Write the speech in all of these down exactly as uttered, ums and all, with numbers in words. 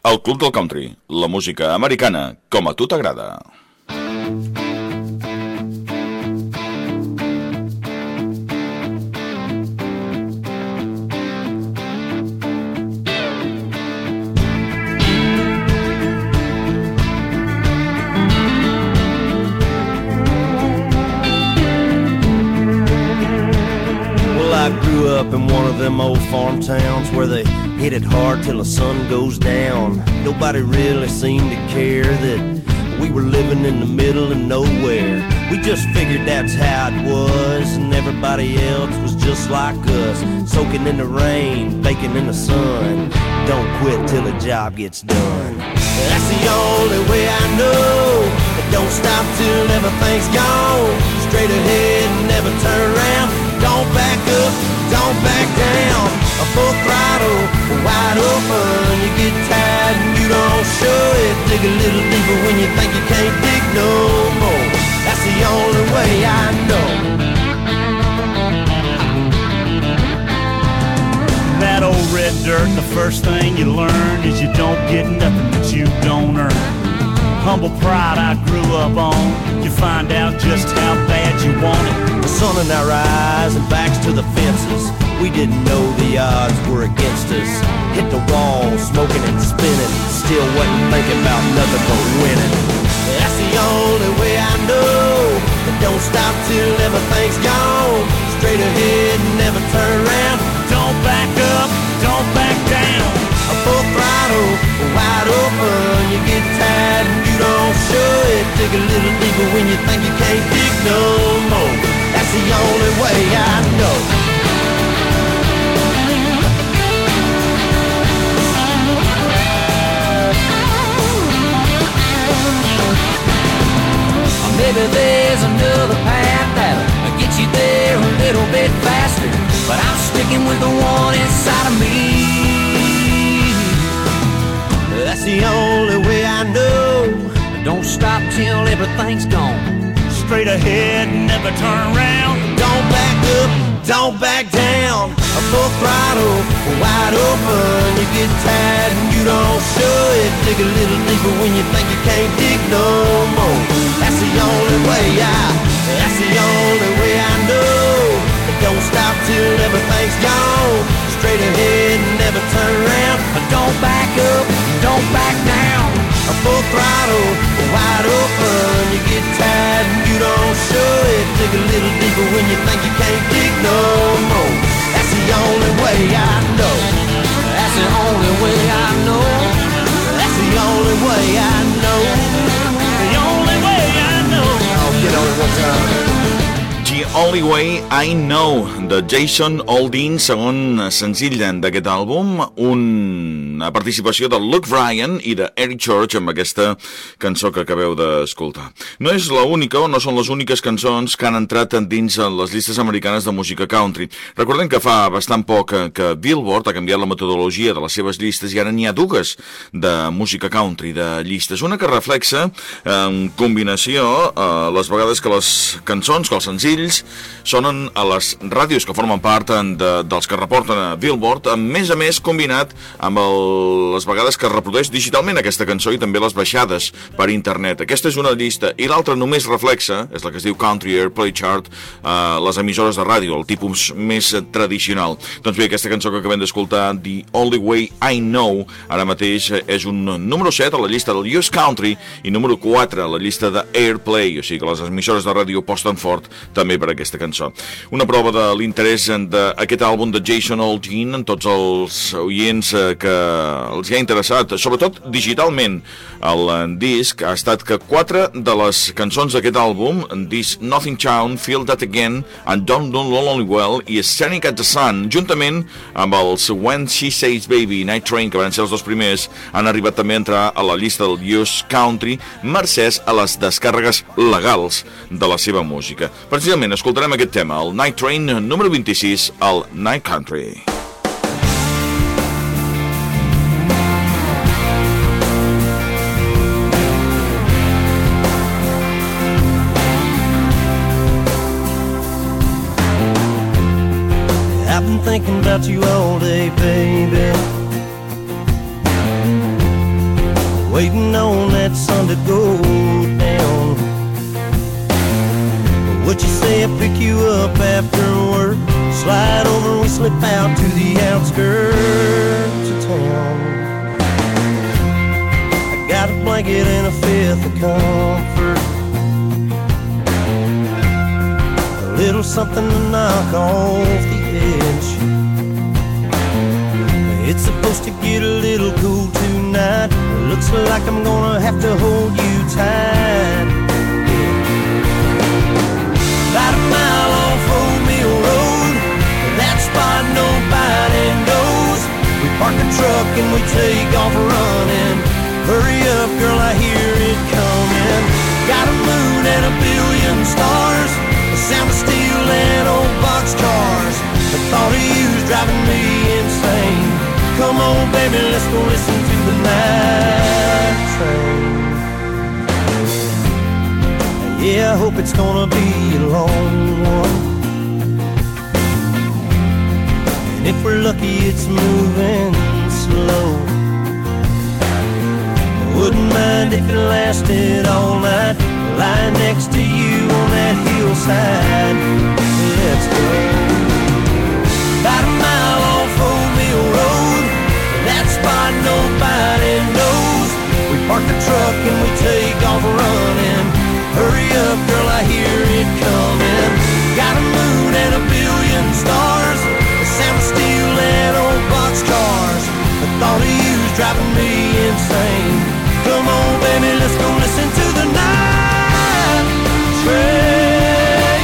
El Club del Country, la música americana com a tu t'agrada. I grew up in one of them old farm towns where they hit it hard till the sun goes down. Nobody really seemed to care that we were living in the middle of nowhere. We just figured that's how it was, and everybody else was just like us, soaking in the rain, baking in the sun. Don't quit till the job gets done. That's the only way I know. Don't stop till everything's gone. Straight ahead and never turn around. Don't back up, don't back down. A full throttle, wide open. You get tired and you don't show it. Dig a little deeper when you think you can't dig no more. That's the only way I know. That old red dirt, the first thing you learn is you don't get nothing that you don't earn. Humble pride I grew up on. You find out just how bad you want it. The sun in our eyes and backs to the fences. We didn't know the odds were against us. Hit the wall, smoking and spinning. Still wasn't thinking about nothing but winning. That's the only way I know. But don't stop till everything's gone. Straight ahead and never turn around. Don't back up, don't back down. A full throttle, wide open. You get tired and you don't show it. Dig a little deeper when you think you can't dig no more. That's the only way I know. Maybe there's another path that'll get you there a little bit faster, but I'm sticking with the one inside of me. That's the only way I know. Don't stop till everything's gone. Straight ahead, never turn around. Don't back up, don't back down. A full throttle, wide open. You get tired and you don't show it. Dig a little deeper when you think you can't dig no more. That's the only way I, that's the only way I know. Don't stop till everything's gone. Straight ahead and never turn around. Don't back up, don't back down. A full throttle, wide open. You get tired and you don't show it. Dig a little deeper when you think you can't dig no more. That's the only way I know. That's the only way I know. That's the only way I know. The only way I know. Oh, get on it one time. The Only Way I Know, de Jason Aldean, segon senzill d'aquest àlbum, una participació de Luke Bryan i de Eric Church amb aquesta cançó que acabeu d'escoltar. No és l'única o no són les úniques cançons que han entrat dins les llistes americanes de música country. Recordem que fa bastant poc que Billboard ha canviat la metodologia de les seves llistes i ara n'hi ha dues de música country, de llistes. Una que reflexa en combinació eh, les vegades que les cançons, que els senzills sonen a les ràdios que formen part de, dels que reporten a Billboard, a més a més combinat amb el, les vegades que reprodueix digitalment aquesta cançó i també les baixades per internet. Aquesta és una llista i l'altra només reflexa, és la que es diu Country Airplay Chart, eh, les emissores de ràdio, el tipus més tradicional. Doncs bé, aquesta cançó que acabem d'escoltar, The Only Way I Know, ara mateix és un número set a la llista del U S Country i número quatre a la llista de Airplay, o sigui que les emissores de ràdio posten fort també per aquesta cançó. Una prova de l'interès d'aquest àlbum de Jason Aldean en tots els oients que els hi ha interessat, sobretot digitalment, el disc, ha estat que quatre de les cançons d'aquest àlbum, This Nothing Town, Feel That Again, and Don't Do Lonely Well i Staring at the Sun, juntament amb els When She Says Baby, Night Train, que van ser els dos primers, han arribat també a entrar a la llista del U S Country mercès a les descàrregues legals de la seva música. Precisament escoltarem aquest tema, el Night Train número vint-i-sis, al Night Country. I've been thinking about you all day, baby. waiting on that sun to go down. What you say I pick you up after work? Slide over, we slip out to the outskirts of town. I got a blanket and a fifth of comfort, a little something to knock off the edge. It's supposed to get a little cool tonight. Looks like I'm gonna have to hold you tight. About a mile off Old Mill Road, that spot nobody knows. We park the truck and we take off running. Hurry up, girl, I hear it coming. Got a moon and a billion stars, the sound of steel and old boxcars. The thought of you's driving me insane. Come on, baby, let's go listen to the night train. Yeah, I hope it's gonna be a long one, and if we're lucky it's moving slow. Wouldn't mind if it lasted all night, lying next to you on that hillside. Let's go. About a mile off Old Mill Road, that spot nobody knows. We park the truck and we take off running. Hurry up, girl, I hear it coming. Got a moon and a billion stars, the sound of steel and old boxcars. The thought of you's driving me insane. Come on, baby, let's go listen to the night train.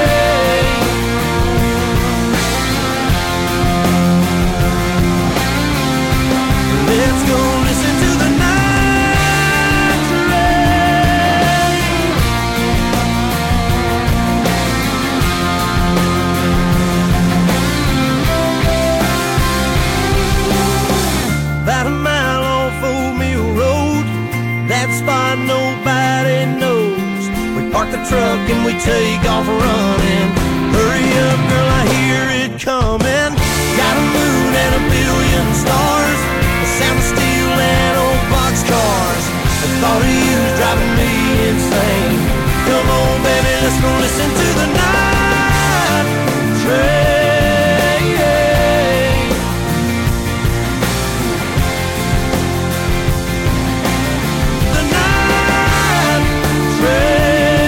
Let's go listen to the night train. About a mile off Old Mill Road, that spot nobody knows. We park the truck and we take off running. Hurry up, girl, I hear it coming. Got a moon and a billion stars, the sound of steel and old boxcars. The thought of you's driving me insane. Come on, baby, let's go listen to the night train. The night train.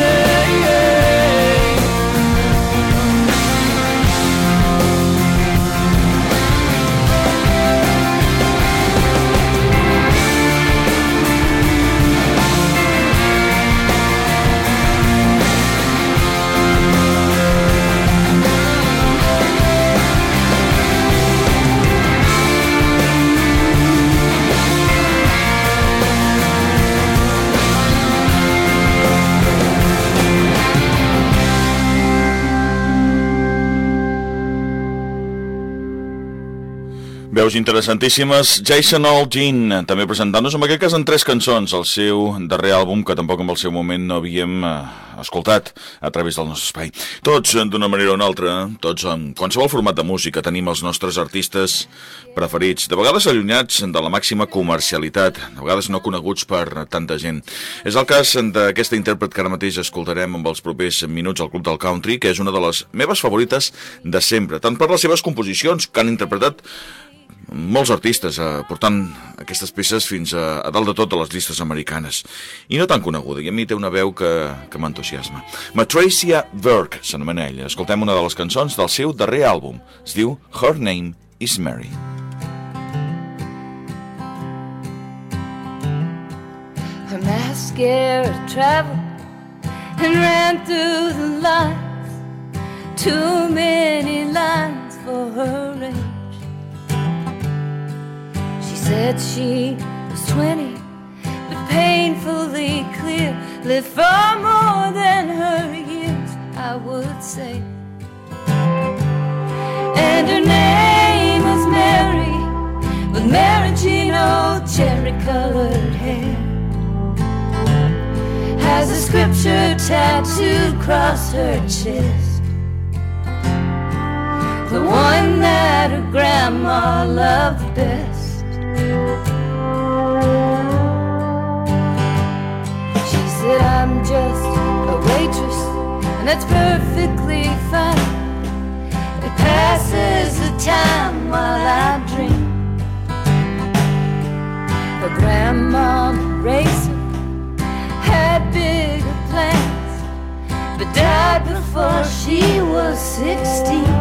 Veus interessantíssimes. Jason Aldean, també presentant-nos en aquest cas en tres cançons, el seu darrer àlbum, que tampoc en el seu moment no havíem eh, escoltat a través del nostre espai. Tots, d'una manera o una altra, tots en qualsevol format de música, tenim els nostres artistes preferits, de vegades allunyats de la màxima comercialitat, de vegades no coneguts per tanta gent. És el cas d'aquesta intèrpret que ara mateix escoltarem amb els propers minuts al Club del Country, que és una de les meves favorites de sempre, tant per les seves composicions, que han interpretat molts artistes, eh, portant aquestes peces fins a, a dalt de tot a les llistes americanes, i no tan coneguda, i a mi té una veu que, que m'entusiasma. Matracia Burke s'anomena ella. Escoltem una de les cançons del seu darrer àlbum. Es diu Her Name is Mary. Her mascara traveled and ran through the lines, too many lines for her age. Said she was twenty, but painfully clear, lived far more than her years, I would say. And her name was Mary, with maraschino cherry-colored hair. Has a scripture tattooed across her chest, the one that her grandma loved best. that's perfectly fine. It passes the time while I dream. Her grandma racer had bigger plans, but died before she was sixteen.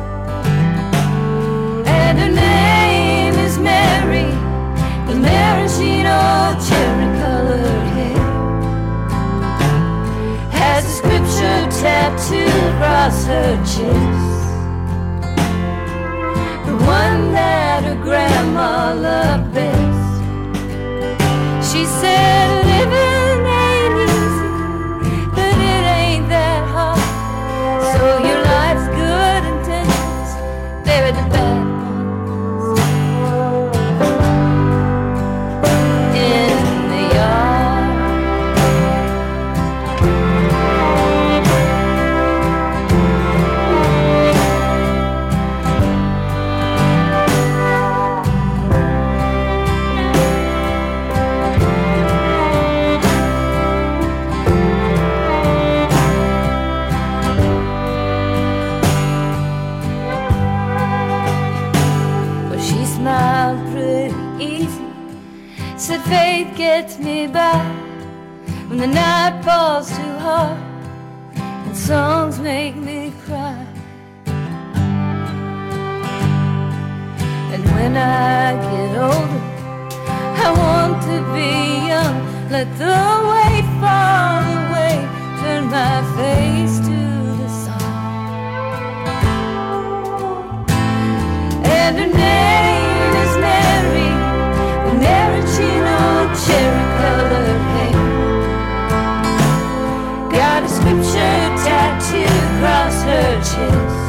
And her name is Mary, the maraschino cherry-colored hair has a scripture tattooed across her chest, the one that her grandma loved best. She said living ain't easy, but it ain't that hard. So your life's good intentions, bury the bad ones in the yard. Said faith gets me by when the night falls too hard and songs make me cry. And when I get older, I want to be young. Let the weight fall away, turn my face to the sun. And her name is Mary, maraschino cherry-colored hair, got a scripture tattooed across her chest,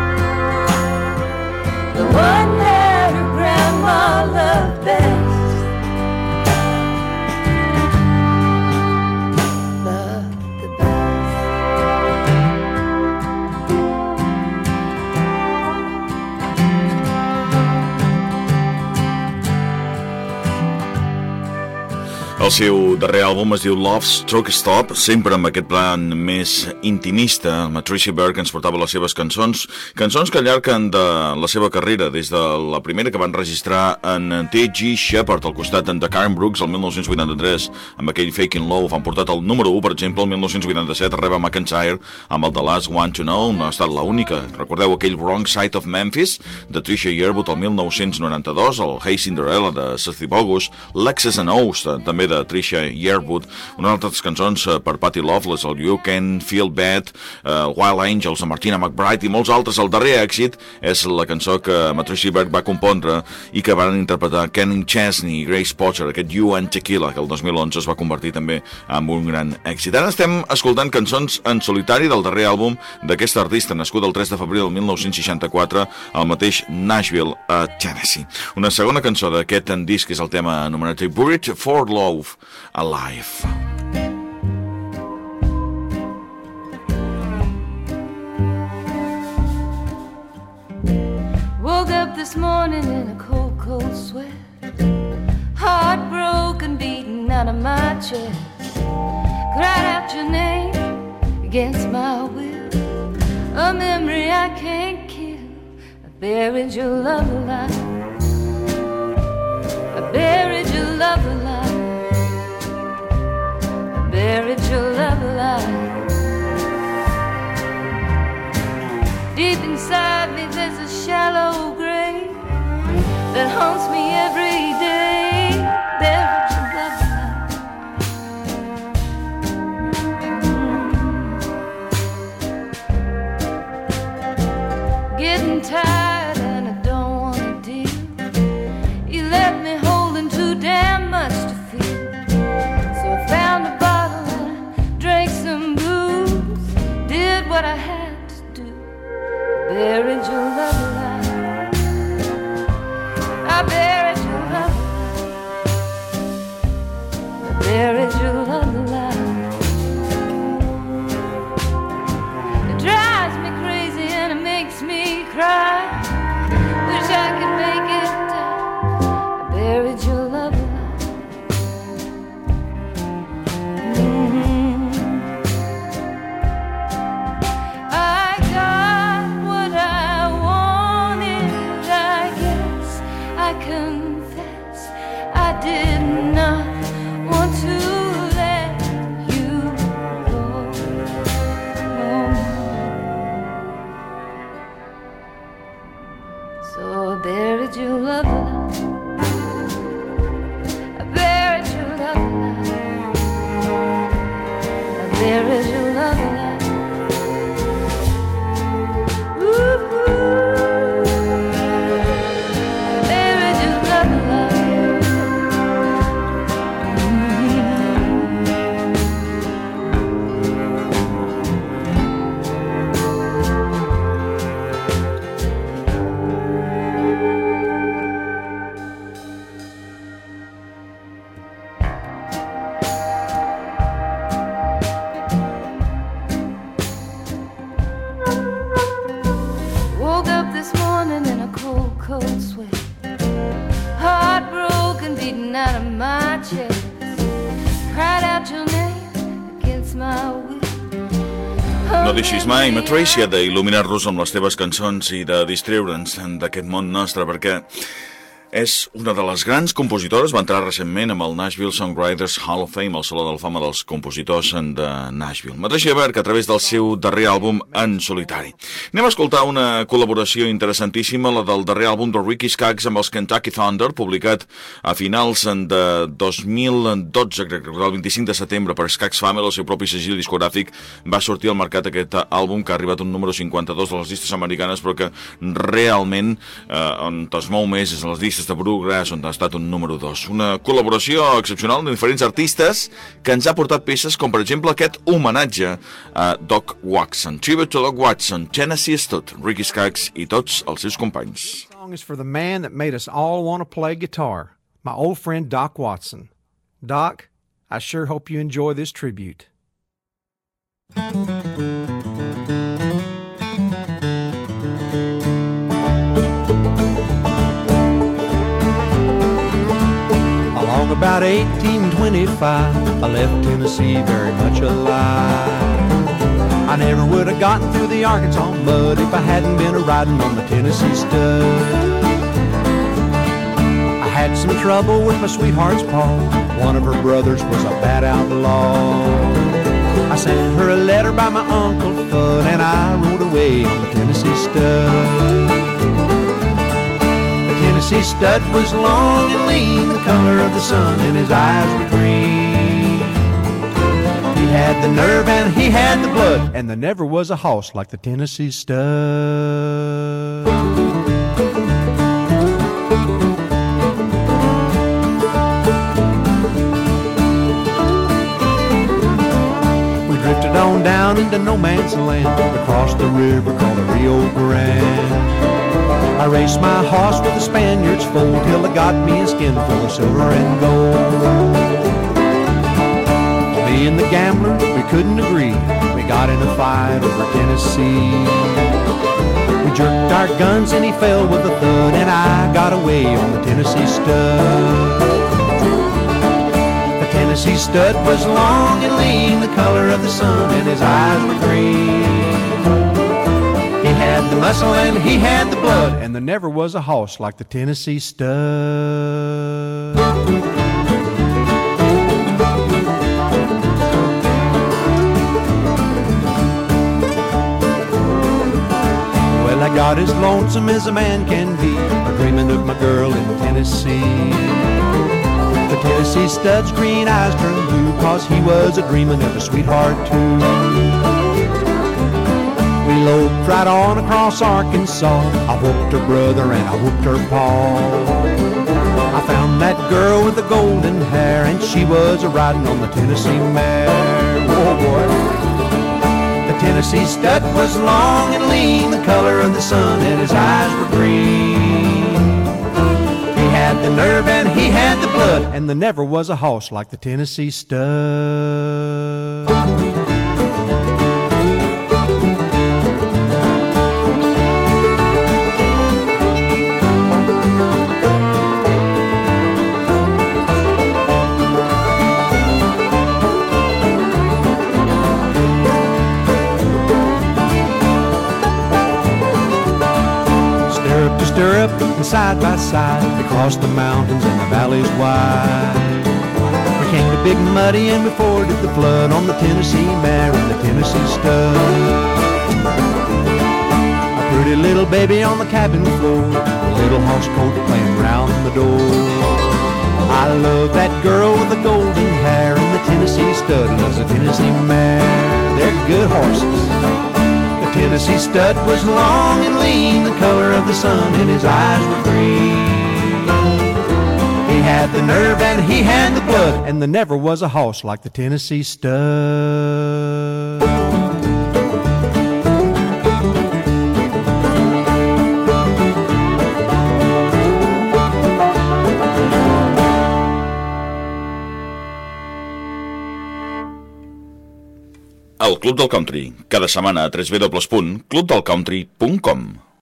the one that her grandma loved best. Loved the best. El seu darrer àlbum es diu Love Struck Stop, sempre amb aquest plan més intimista, amb Tricia Berg, que ens portava les seves cançons, cançons que allarguen de la seva carrera, des de la primera que van registrar en T G Shepherd, al costat de Karen Brooks, el mil nou-cents vuitanta-tres, amb aquell Faking Love, han portat el número u, per exemple, el mil nou-cents vuitanta-set, a Reba McEntire, amb el The Last One to Know, no ha estat l'única. Recordeu aquell Wrong Side of Memphis, de Tricia Yearwood, el mil nou-cents noranta-dos, el Hey Cinderella, de Seth Bogus, l'X's and O's, també de Tricia Yearwood, unes altres cançons per Patti Loveless, el You Can Feel Bad, uh, Wild Angels de Martina McBride i molts altres. El darrer èxit és la cançó que Tricia Berg va compondre i que van interpretar Kenny Chesney i Grace Potter, aquest You and Tequila, que el dos mil onze es va convertir també en un gran èxit. Ara estem escoltant cançons en solitari del darrer àlbum d'aquesta artista, nascuda el tres de febrer del mil nou-cents seixanta-quatre al mateix Nashville, a Tennessee. Una segona cançó d'aquest disc és el tema anomenat Buried for Love Alive. Woke up this morning in a cold, cold sweat, heart broken, beating out of my chest. Cried out your name against my will, a memory I can't kill. I buried your love alive, I buried your love alive, I buried your love alive. Deep inside me there's a shallow grave that haunts me every day. Buried your love alive. Getting tired and I don't wanna deal. You left me holding too damn much to feel. So I found a bottle and drank some booze, did what I had. Buried your love alive, I buried your love alive, I buried your love alive. It drives me crazy and it makes me cry. Wish I could make it die. I buried your love alive. Mm-hmm. Where is your love life? Ooh, where is your love life? Woke up this morning in a cold, cold sweat, heartbroken, beating out of my chest. Cried out your name against my will. No deixis mai, Matricia, d'il·luminar-nos amb les teves cançons i de distreure'ns d'aquest món nostre, perquè és una de les grans compositores, va entrar recentment amb el Nashville Songwriters Hall of Fame, el Saló de la Fama dels Compositors de Nashville. Matricia Berg, a través del seu darrer àlbum en solitari. Anem a escoltar una col·laboració interessantíssima, la del darrer àlbum de Ricky Skaggs amb els Kentucky Thunder, publicat a finals de dos mil dotze, crec que el vint-i-cinc de setembre, per Skaggs Family, el seu propi segell discogràfic. Va sortir al mercat aquest àlbum que ha arribat un número cinquanta-dos de les llistes americanes, però que realment eh, on es mou més és a les llistes de Bluegrass, on ha estat un número dos. Una col·laboració excepcional de diferents artistes que ens ha portat peces com, per exemple, aquest homenatge a Doc Watson. Tribute to Doc Watson, Tennessee Stud, Ricky Skaggs i tots els seus companys. This song is for the man that made us all want to play guitar, my old friend Doc Watson. Doc, I sure hope you enjoy this tribute. Along about eighteen twenty-five, I left Tennessee very much alive. I never would have gotten through the Arkansas mud if I hadn't been a-riding on the Tennessee Stud. I had some trouble with my sweetheart's paw. One of her brothers was a bad outlaw. I sent her a letter by my Uncle Fudd, and I rode away on the Tennessee Stud. Tennessee Stud was long and lean, the color of the sun, and his eyes were green. He had the nerve and he had the blood, and there never was a hoss like the Tennessee Stud. We drifted on down into no man's land, across the river called the Rio Grande. I raced my horse with the Spaniard's foal till I got me a skin full of silver and gold. Me and the gambler, we couldn't agree. We got in a fight over Tennessee. We jerked our guns and he fell with a thud, and I got away on the Tennessee Stud. The Tennessee Stud was long and lean, the color of the sun, and his eyes were green. He had the muscle and he had the blood, and there never was a hoss like the Tennessee Stud. Well, I got as lonesome as a man can be, a-dreaming of my girl in Tennessee. The Tennessee Stud's green eyes turned blue, 'cause he was a-dreaming of a sweetheart too. We loped right on across Arkansas. I whooped her brother and I whooped her paw. I found that girl with the golden hair, and she was a-riding on the Tennessee mare. Whoa, boy. The Tennessee Stud was long and lean, the color of the sun, and his eyes were green. He had the nerve and he had the blood, and there never was a hoss like the Tennessee Stud. Stirrup and side by side, we crossed the mountains and the valleys wide. We came to Big Muddy and we forded the flood on the Tennessee mare and the Tennessee Stud. A pretty little baby on the cabin floor, a little hoss coat playing round the door. I love that girl with the golden hair, and the Tennessee Stud loves the Tennessee mare. good horses. The Tennessee stud was long and lean, the color of the sun, and his eyes were green. He had the nerve and he had the blood, and there never was a horse like the Tennessee stud. El Club del Country, cada setmana a w w w punt club del country punt com.